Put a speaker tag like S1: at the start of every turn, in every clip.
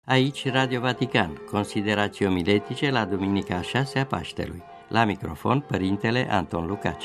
S1: Aici Radio Vatican, considerații omiletice la Duminica 6 a Paștelui. La microfon, Părintele Anton Lucaci.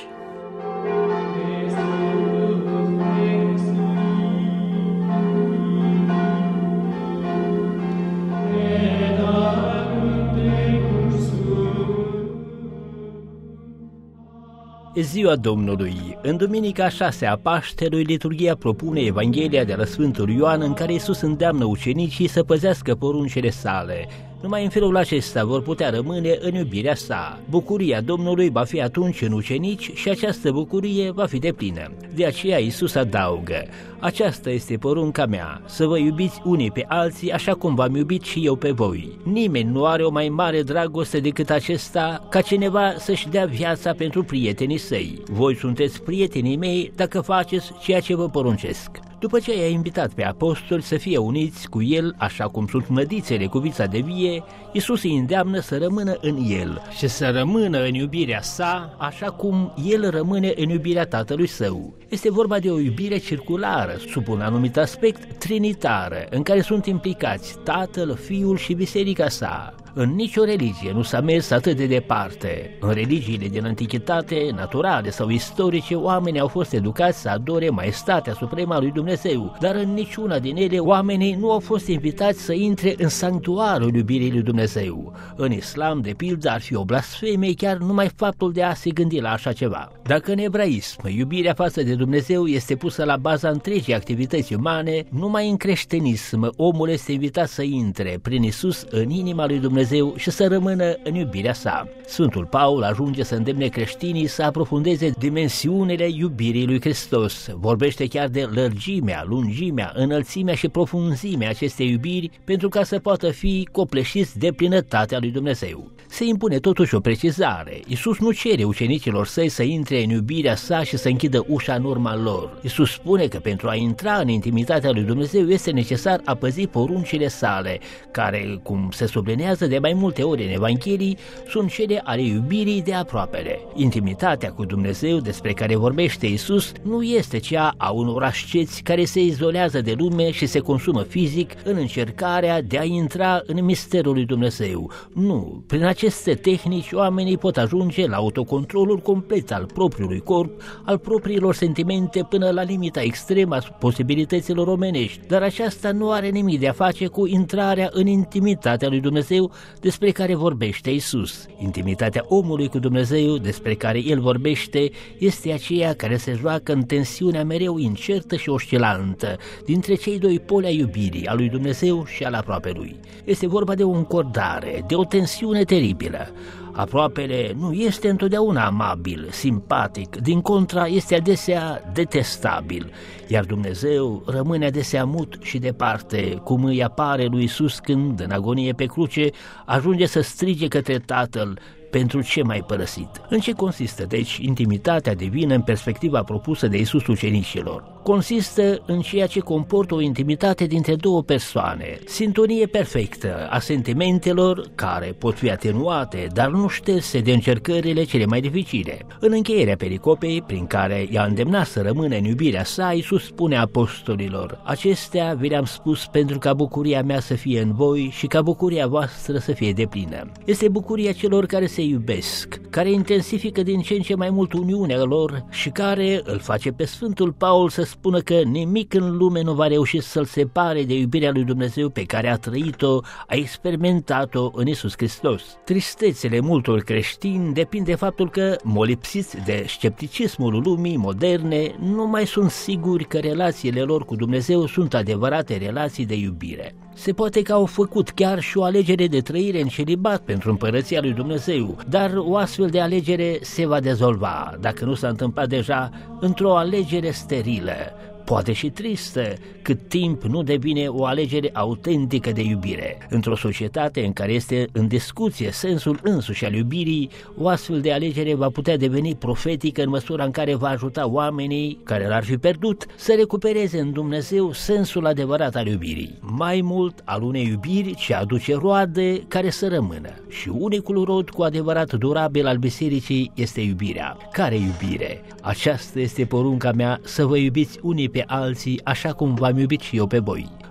S2: E ziua Domnului. În Duminica 6 a Paștelui, liturghia propune Evanghelia de la Sfântul Ioan, în care Iisus îndeamnă ucenicii să păzească poruncile sale. Numai în felul acesta vor putea rămâne în iubirea sa. Bucuria Domnului va fi atunci în ucenici și această bucurie va fi deplină. De aceea Iisus adaugă: aceasta este porunca mea, să vă iubiți unii pe alții așa cum v-am iubit și eu pe voi. Nimeni nu are o mai mare dragoste decât acesta, ca cineva să-și dea viața pentru prietenii săi. Voi sunteți prietenii mei dacă faceți ceea ce vă poruncesc. După ce i-a invitat pe apostoli să fie uniți cu el, așa cum sunt mlădițele cu vița de vie, Iisus îi îndeamnă să rămână în el și să rămână în iubirea sa, așa cum el rămâne în iubirea Tatălui Său. Este vorba de o iubire circulară, sub un anumit aspect trinitară, în care sunt implicați Tatăl, Fiul și Biserica sa. În nicio religie nu s-a mers atât de departe. În religiile din antichitate, naturale sau istorice, oamenii au fost educați să adore maestatea supremă a lui Dumnezeu, dar în niciuna din ele oamenii nu au fost invitați să intre în sanctuarul iubirii lui Dumnezeu. În islam, de pildă, ar fi o blasfemie chiar numai faptul de a se gândi la așa ceva. Dacă în ebraism iubirea față de Dumnezeu este pusă la baza întregii activități umane, numai în creștinism omul este invitat să intre prin Iisus în inima lui Dumnezeu și să rămână în iubirea sa. Sfântul Paul ajunge să îndemne creștinii să aprofundeze dimensiunile iubirii lui Hristos. Vorbește chiar de lărgimea, lungimea, înălțimea și profunzimea acestei iubiri pentru ca să poată fi copleșiți de plinătatea lui Dumnezeu. Se impune totuși o precizare. Iisus nu cere ucenicilor săi să intre în iubirea sa și să închidă ușa în urma lor. Iisus spune că pentru a intra în intimitatea lui Dumnezeu este necesar a păzi poruncile sale, care, cum se sublinează de mai multe ori în Evanghelii, sunt cele ale iubirii de aproapele. Intimitatea cu Dumnezeu despre care vorbește Iisus nu este cea a unor asceți care se izolează de lume și se consumă fizic în încercarea de a intra în misterul lui Dumnezeu. Nu, prin aceste tehnici oamenii pot ajunge la autocontrolul complet al propriului corp, al propriilor sentimente până la limita extremă a posibilităților omenești, dar aceasta nu are nimic de a face cu intrarea în intimitatea lui Dumnezeu despre care vorbește Iisus. Intimitatea omului cu Dumnezeu despre care el vorbește este aceea care se joacă în tensiunea mereu incertă și oscilantă dintre cei doi poli ai iubirii, a lui Dumnezeu și al aproapelui. Este vorba de o încordare, de o tensiune teribilă. Aproapele nu este întotdeauna amabil, simpatic, din contra este adesea detestabil, iar Dumnezeu rămâne adesea mut și departe, cum îi apare lui Iisus când, în agonie pe cruce, ajunge să strige către Tatăl: pentru ce m-ai părăsit? În ce consistă, deci, intimitatea divină în perspectiva propusă de Iisus ucenicilor? Consistă în ceea ce comportă o intimitate dintre două persoane, sintonie perfectă a sentimentelor care pot fi atenuate, dar nu șterse de încercările cele mai dificile. În încheierea pericopei, prin care i-a îndemnat să rămână în iubirea sa, Iisus spune apostolilor: acestea vi le-am spus pentru ca bucuria mea să fie în voi și ca bucuria voastră să fie deplină. Este bucuria celor care se iubesc, care intensifică din ce în ce mai mult uniunea lor și care îl face pe Sfântul Paul să spună că nimic în lume nu va reuși să-l separe de iubirea lui Dumnezeu pe care a trăit-o, a experimentat-o în Iisus Hristos. Tristețele multor creștini depind de faptul că, molipsiți de scepticismul lumii moderne, nu mai sunt siguri că relațiile lor cu Dumnezeu sunt adevărate relații de iubire. Se poate că au făcut chiar și o alegere de trăire în celibat pentru împărăția lui Dumnezeu, dar o astfel de alegere se va dezolva, dacă nu s-a întâmplat deja, într-o alegere sterilă, poate și tristă, cât timp nu devine o alegere autentică de iubire. Într-o societate în care este în discuție sensul însuși al iubirii, o astfel de alegere va putea deveni profetică în măsura în care va ajuta oamenii care l-ar fi pierdut să recupereze în Dumnezeu sensul adevărat al iubirii. Mai mult, al unei iubiri ce aduce roade care să rămână. Și unicul rod cu adevărat durabil al bisericii este iubirea. Care iubire? Aceasta este porunca mea, să vă iubiți unii pe alții așa cum v-am iubit și eu pe voi.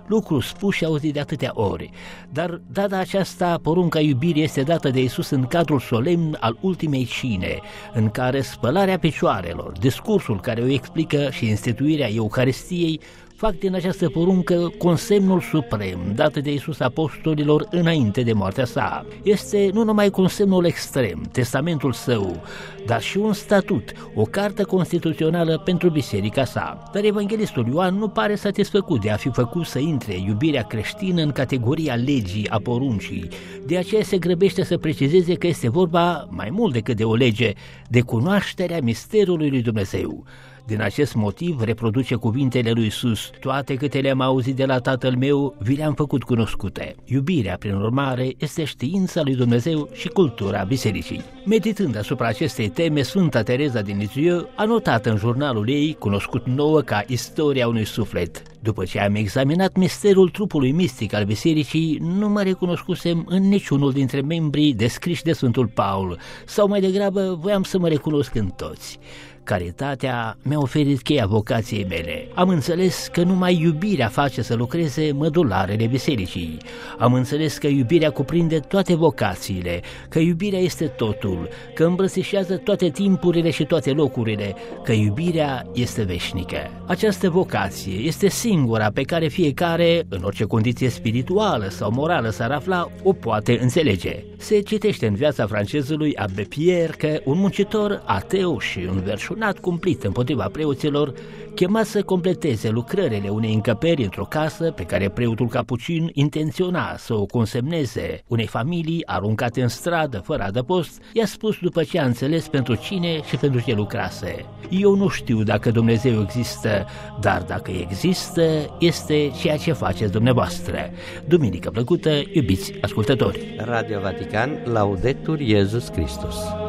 S2: lucru spus și auzit de atâtea ori. Dar data aceasta, porunca iubirii este dată de Iisus în cadrul solemn al ultimei cine, în care spălarea picioarelor, discursul care o explică și instituirea Euharistiei fac din această poruncă consemnul suprem dat de Iisus apostolilor înainte de moartea sa. Este nu numai consemnul extrem, testamentul său, dar și un statut, o carte constituțională pentru biserica sa. Dar evanghelistul Ioan nu pare satisfăcut de a fi făcut să intre iubirea creștină în categoria legii, a poruncii. De aceea se grăbește să precizeze că este vorba, mai mult decât de o lege, de cunoașterea misterului lui Dumnezeu. Din acest motiv reproduce cuvintele lui Iisus: toate câte le-am auzit de la Tatăl meu, vi le-am făcut cunoscute. Iubirea, prin urmare, este știința lui Dumnezeu și cultura bisericii. Meditând asupra acestei teme, Sfânta Tereza din Lisieux a notat în jurnalul ei, cunoscut nouă ca Istoria unui suflet: după ce am examinat misterul trupului mistic al bisericii, nu mă recunoscusem în niciunul dintre membrii descriși de Sfântul Paul, sau mai degrabă voiam să mă recunosc în toți. Caritatea mi-a oferit cheia vocației mele. Am înțeles că numai iubirea face să lucreze mădularele bisericii. Am înțeles că iubirea cuprinde toate vocațiile, că iubirea este totul, că îmbrățișează toate timpurile și toate locurile, că iubirea este veșnică. Această vocație este singura pe care fiecare, în orice condiție spirituală sau morală s-ar afla, o poate înțelege. Se citește în viața francezului Abbé Pierre că un muncitor ateu și un verșunat cumplit împotriva preoților, chemat să completeze lucrările unei încăperi într-o casă pe care preotul capucin intenționa să o consemneze unei familii aruncate în stradă fără adăpost, i-a spus după ce a înțeles pentru cine și pentru ce lucrase: eu nu știu dacă Dumnezeu există, dar dacă există, este ceea ce faceți dumneavoastră. Duminică plăcută, iubiți ascultători!
S1: Radio Vatican, Laudetur Jesus Christus.